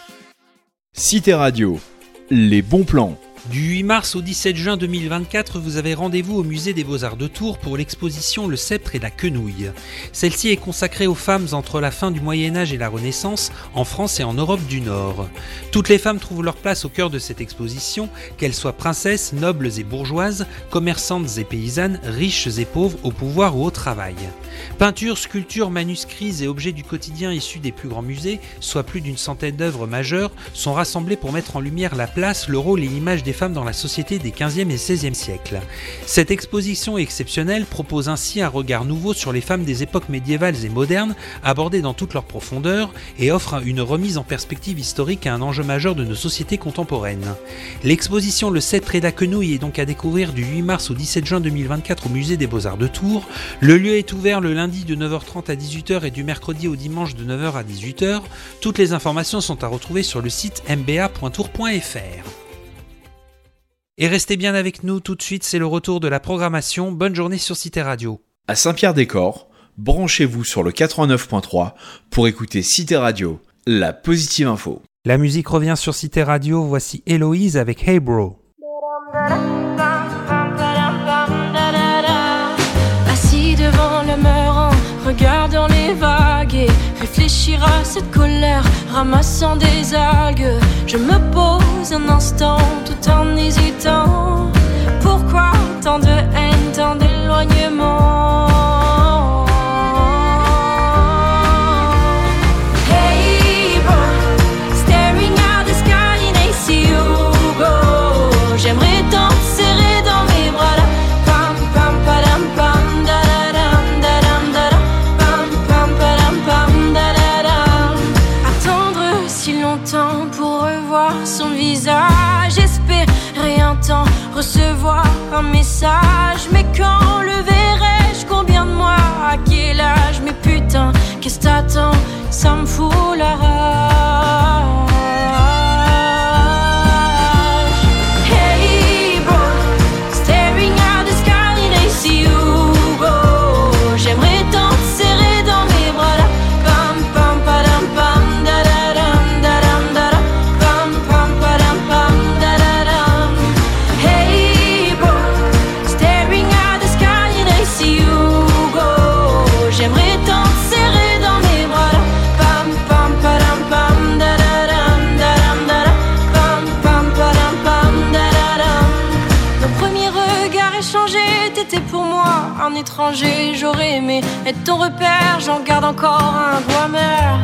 Cité Radio, les bons plans. Du 8 mars au 17 juin 2024, vous avez rendez-vous au musée des Beaux-Arts de Tours pour l'exposition Le Sceptre et la Quenouille. Celle-ci est consacrée aux femmes entre la fin du Moyen-Âge et la Renaissance, en France et en Europe du Nord. Toutes les femmes trouvent leur place au cœur de cette exposition, qu'elles soient princesses, nobles et bourgeoises, commerçantes et paysannes, riches et pauvres, au pouvoir ou au travail. Peintures, sculptures, manuscrits et objets du quotidien issus des plus grands musées, soit plus d'une centaine d'œuvres majeures, sont rassemblés pour mettre en lumière la place, le rôle et l'image des des femmes dans la société des 15e et 16e siècles. Cette exposition exceptionnelle propose ainsi un regard nouveau sur les femmes des époques médiévales et modernes, abordées dans toute leur profondeur, et offre une remise en perspective historique à un enjeu majeur de nos sociétés contemporaines. L'exposition Le 7 Près d'Aquenouille est donc à découvrir du 8 mars au 17 juin 2024 au Musée des Beaux-Arts de Tours. Le lieu est ouvert le lundi de 9h30 à 18h et du mercredi au dimanche de 9h à 18h. Toutes les informations sont à retrouver sur le site mba.tours.fr. Et restez bien avec nous, tout de suite c'est le retour de la programmation. Bonne journée sur Cité Radio. À Saint-Pierre-des-Corps, branchez-vous sur le 89.3 pour écouter Cité Radio, la positive info. La musique revient sur Cité Radio, voici Héloïse avec Hey Bro. Assis devant le mur, regardant les vagues et réfléchir à cette colère, ramassant des algues. Je me pose un instant tout en hésitant. Pourquoi tant de haine, tant d'éloignement? Hey bro, staring at the sky and I see you go. J'aimerais tant te serrer dans mes bras là. Pam pam padam pam da da dam da dam da da. Pam pam padam pam da da dam. Attendre si longtemps pour revoir son visage, espérer un temps, recevoir un message. Mais quand le verrai-je, combien de mois, à quel âge? Mais putain, qu'est-ce t'attends? Ça me fout la rage. Hey bro, staring at the sky and I see you go. J'aimerais tant te serrer dans mes bras là. Pam pam padam pam da da dam da dam da da. Pam pam padam pam da da dam. Hey bro, staring at the sky and I see you go. J'aimerais tant te serrer dans mes bras là. Pam pam padam pam da da dam da dam da da. Pam pam padam pam da da dam. Nos premiers regards échangés, t'étais pour moi un étranger. J'aurais aimé être ton repère, j'en garde encore un goût amer.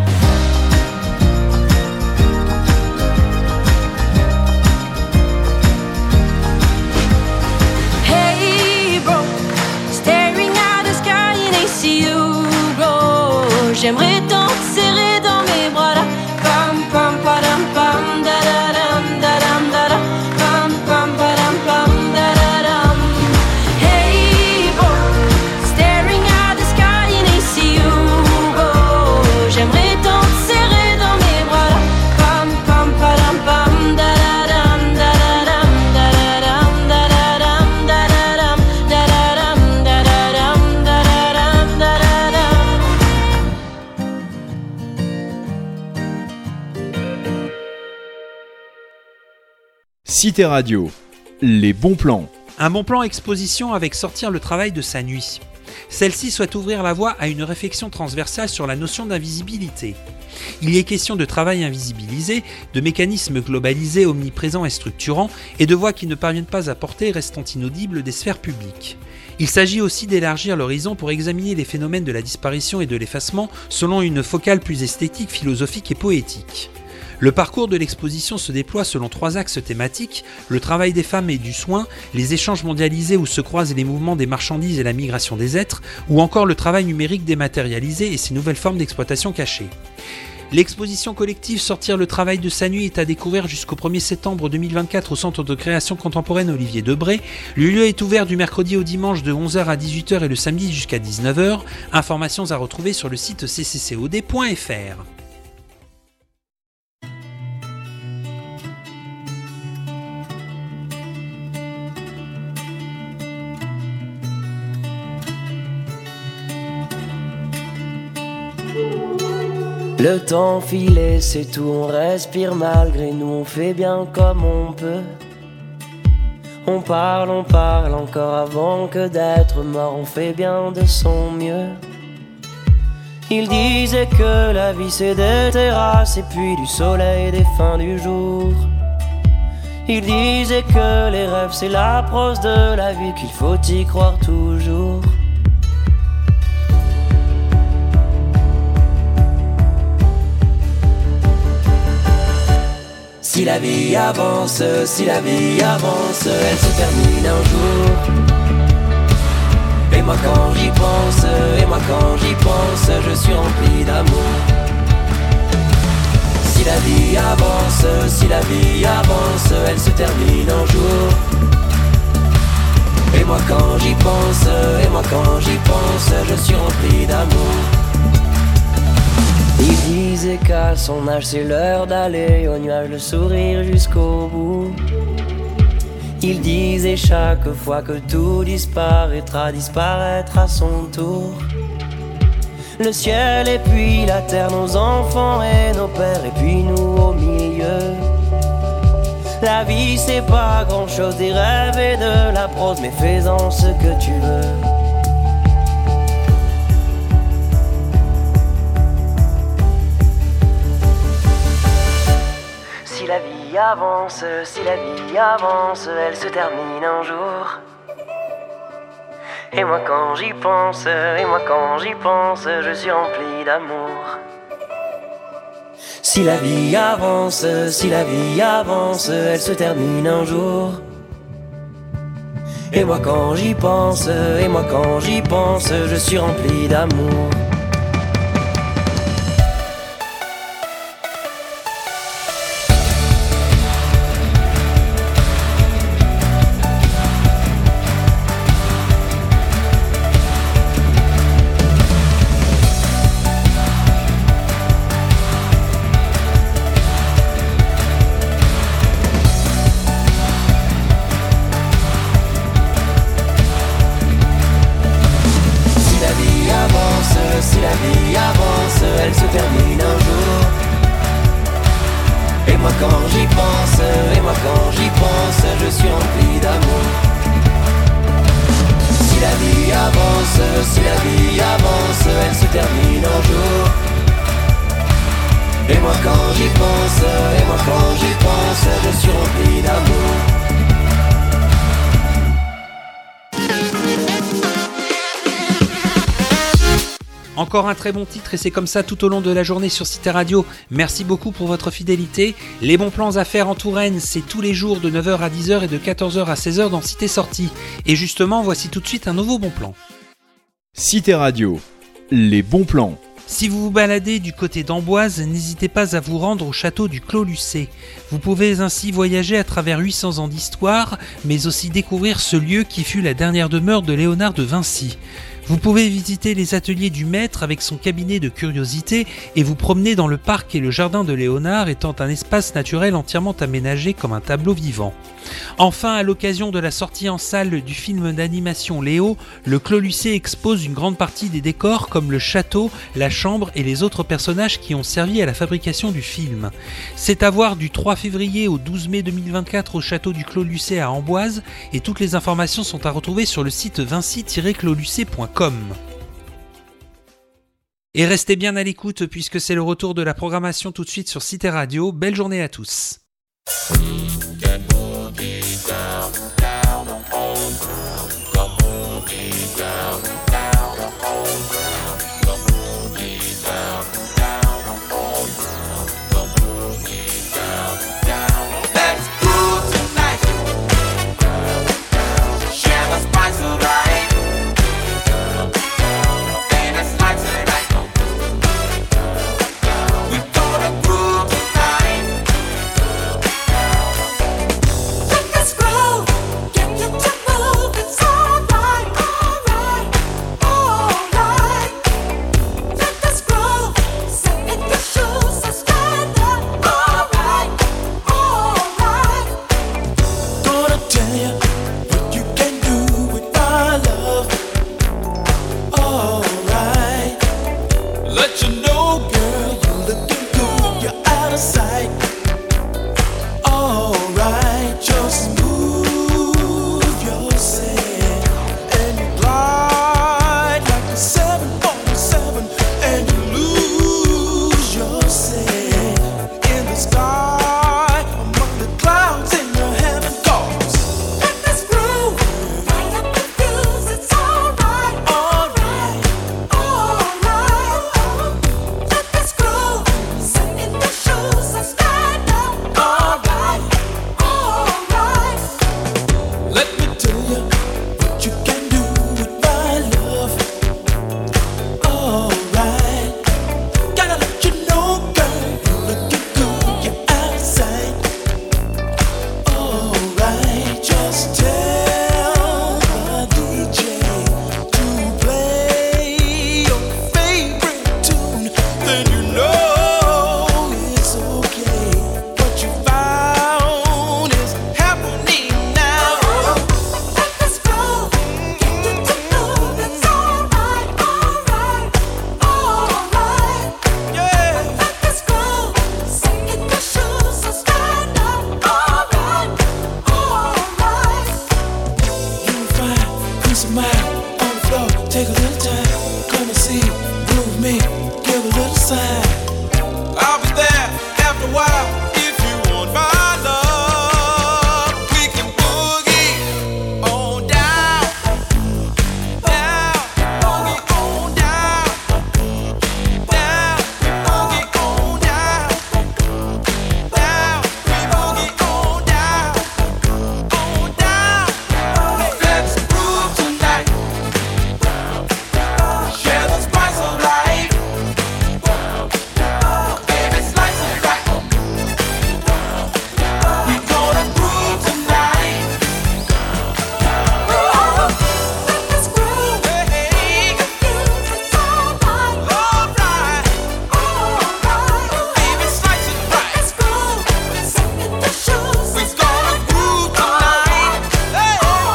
Hey bro, staring at the sky and I see you go. J'aimerais tant te serrer dans mes bras là. Pam pam padam pam da da dam da dam da da. Pam pam padam pam da da dam. Hey bro, staring at the sky and I see you go. J'aimerais tant te serrer dans mes bras là. Pam pam padam pam da da dam da da dam da da dam da da dam da da dam da da dam da da dam da da dam da da dam. Cité Radio, les bons plans. Un bon plan exposition avec sortir le travail de sa nuit. Celle-ci souhaite ouvrir la voie à une réflexion transversale sur la notion d'invisibilité. Il y est question de travail invisibilisé, de mécanismes globalisés, omniprésents et structurants, et de voix qui ne parviennent pas à porter, restant inaudibles des sphères publiques. Il s'agit aussi d'élargir l'horizon pour examiner les phénomènes de la disparition et de l'effacement selon une focale plus esthétique, philosophique et poétique. Le parcours de l'exposition se déploie selon 3 axes thématiques, le travail des femmes et du soin, les échanges mondialisés où se croisent les mouvements des marchandises et la migration des êtres, ou encore le travail numérique dématérialisé et ses nouvelles formes d'exploitation cachée. L'exposition collective Sortir le travail de sa nuit est à découvrir jusqu'au 1er septembre 2024 au Centre de création contemporaine Olivier Debré. Le lieu est ouvert du mercredi au dimanche de 11h à 18h et le samedi jusqu'à 19h. Informations à retrouver sur le site cccod.fr. Le temps filé, c'est tout, on respire malgré nous, on fait bien comme on peut. On parle encore avant que d'être mort, on fait bien de son mieux. Il disait que la vie c'est des terrasses et puis du soleil et des fins du jour. Il disait que les rêves c'est la prose de la vie, qu'il faut y croire toujours. Si la vie avance, si la vie avance, elle se termine un jour. Et moi quand j'y pense, et moi quand j'y pense, je suis rempli d'amour. Si la vie avance, si la vie avance, elle se termine un jour. Et moi quand j'y pense, et moi quand j'y pense, je suis rempli d'amour. Il disait qu'à son âge c'est l'heure d'aller au nuage, le sourire jusqu'au bout. Il disait chaque fois que tout disparaîtra, disparaîtra à son tour. Le ciel et puis la terre, nos enfants et nos pères, et puis nous au milieu. La vie c'est pas grand chose, des rêves et de la prose, mais fais-en ce que tu veux. Si la vie avance, si la vie avance, elle se termine un jour. Et moi quand j'y pense, et moi quand j'y pense, je suis rempli d'amour. Si la vie avance, si la vie avance, elle se termine un jour. Et moi quand j'y pense, et moi quand j'y pense, je suis rempli d'amour. Encore un très bon titre et c'est comme ça tout au long de la journée sur Cité Radio. Merci beaucoup pour votre fidélité. Les bons plans à faire en Touraine, c'est tous les jours de 9h à 10h et de 14h à 16h dans Cité Sortie. Et justement, voici tout de suite un nouveau bon plan. Cité Radio, les bons plans. Si vous vous baladez du côté d'Amboise, n'hésitez pas à vous rendre au château du Clos Lucé. Vous pouvez ainsi voyager à travers 800 ans d'histoire, mais aussi découvrir ce lieu qui fut la dernière demeure de Léonard de Vinci. Vous pouvez visiter les ateliers du maître avec son cabinet de curiosités et vous promener dans le parc et le jardin de Léonard étant un espace naturel entièrement aménagé comme un tableau vivant. Enfin, à l'occasion de la sortie en salle du film d'animation Léo, le Clos Lucé expose une grande partie des décors comme le château, la chambre et les autres personnages qui ont servi à la fabrication du film. C'est à voir du 3 février au 12 mai 2024 au château du Clos Lucé à Amboise et toutes les informations sont à retrouver sur le site vinci-closlucé.com. Et restez bien à l'écoute puisque c'est le retour de la programmation tout de suite sur Cité Radio. Belle journée à tous. of mine on the floor. Take a little time, come and see, groove me, give a little sign. I'll be there after a while if you want my love. We can boogie on down, down, boogie on down, down, boogie on down, down, we boogie on down, on down. Let's groove tonight, share the spice of life. Baby, slice it right. We gonna groove tonight. Let's groove, hey. It's alright, alright. Baby, slice it right. Let's groove, set the shoes. We gonna groove tonight. Hey,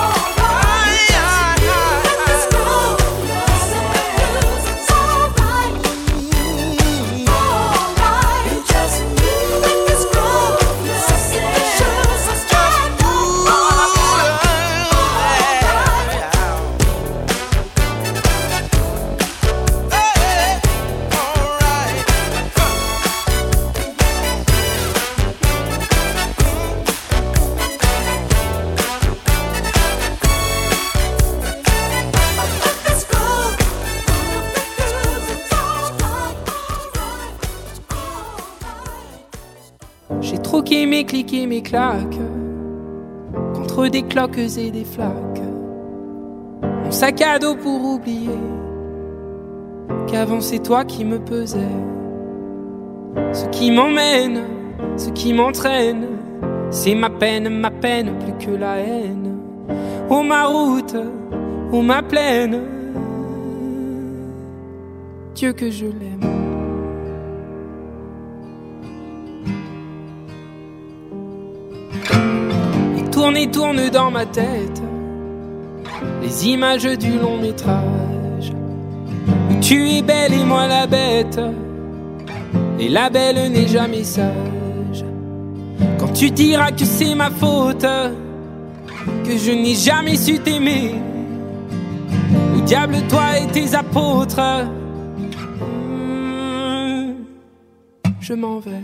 let's groove. It's alright, alright. You just make us groove. Set the shoes. Let's just groove. J'ai troqué mes clics et mes claques contre des cloques et des flaques. Mon sac à dos pour oublier qu'avant c'est toi qui me pesais. Ce qui m'emmène, ce qui m'entraîne, c'est ma peine plus que la haine. Oh ma route, oh ma plaine, Dieu que je l'aime. Et tourne dans ma tête les images du long métrage où tu es belle et moi la bête, et la belle n'est jamais sage. Quand tu diras que c'est ma faute, que je n'ai jamais su t'aimer, au diable toi et tes apôtres, je m'en vais.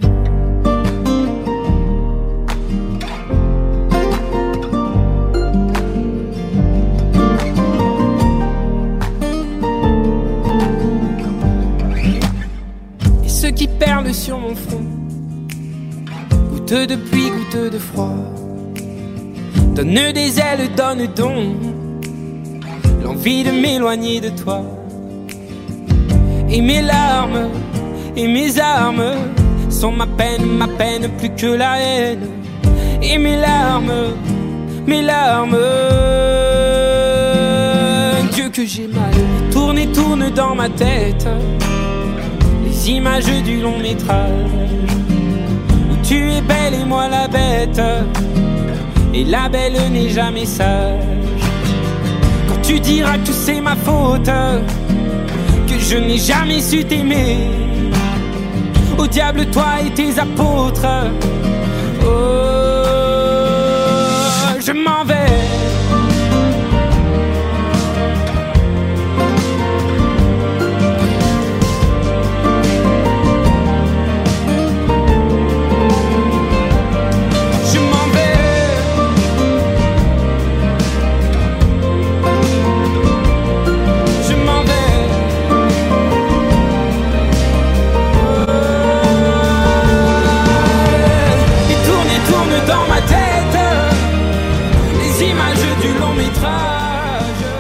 Qui perle sur mon front, goutte de pluie, goutte de froid, donne des ailes, donne donc l'envie de m'éloigner de toi. Et mes larmes et mes armes sont ma peine plus que la haine. Et mes larmes, Dieu que j'ai mal. Tourne dans ma tête les images du long métrage où tu es belle et moi la bête, et la belle n'est jamais sage. Quand tu diras que c'est ma faute, que je n'ai jamais su t'aimer, au diable toi et tes apôtres, oh, je m'en vais.